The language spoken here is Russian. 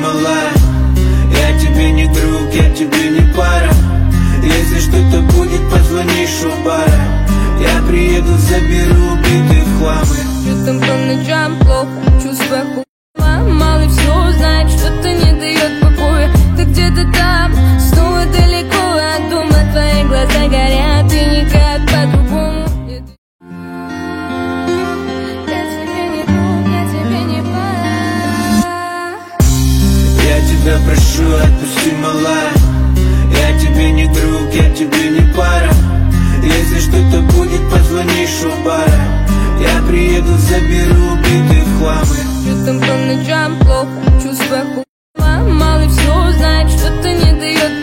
малая. Я тебе не друг, я тебе не пара. Если что-то будет, позвонишь у бара. Я приеду, заберу биты в хламы. Что там по ночам плохо, чувства хуйня. Малый все знает, что-то не дает покоя. Ты где-то там, снова далеко от дома. Твои глаза горят, и никак по-другому. Я тебе не друг, я тебе не пара. Я тебя прошу, отпусти, малая. Я тебе не друг, я тебе не пара. Если что-то будет, позвонишь у бара. Я приеду, заберу биты в хламы. Что там по ночам плохо, чувства хуйня. Малый все знает, что-то не дает